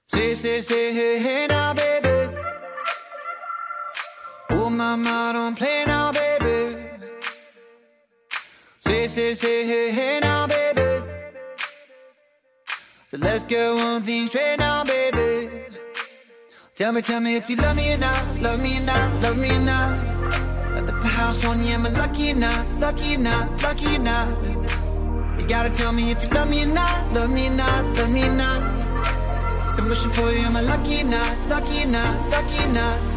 Say, hey, hey now, baby. Oh, mama, don't play now, baby. Say, hey, hey now, baby. So let's get one thing straight now, baby. Tell me if you love me or not, love me or not, love me or not. At the house on you, am I lucky or not, lucky or not, lucky or not? You gotta tell me if you love me or not, love me or not, love me or not. I'm wishing for you, am I lucky or not, lucky or not, lucky or not?